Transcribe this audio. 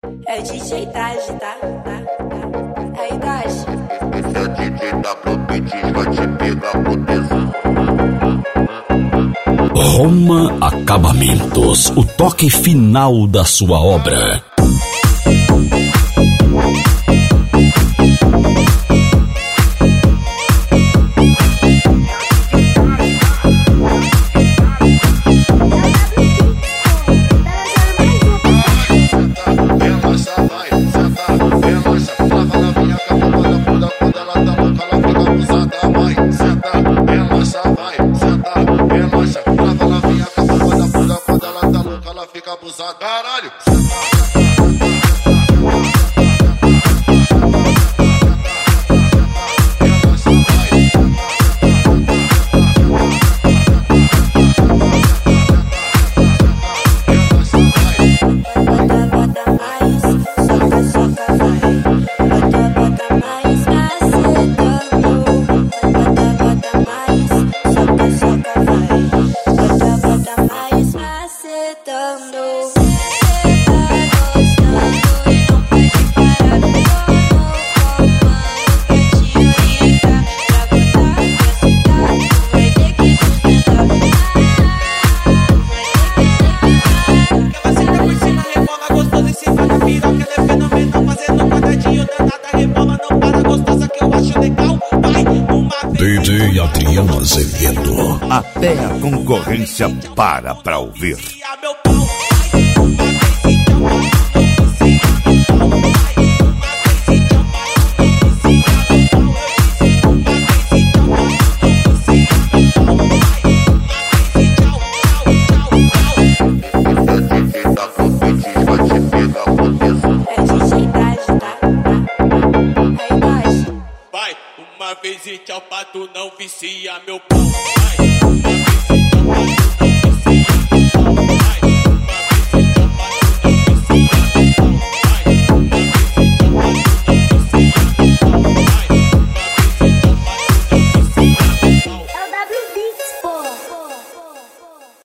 É o DJ Taj, tá? Aí, Taj. Esse é o DJ da Propetis, vai te pegar por tesão. Roma Acabamentos, o toque final da sua obra. Caralho! DJ Adriano Azevedo. Até a concorrência para pra ouvir. Aí, Taj. Vai, uma vez e tchau pra tu não vicia meu pau.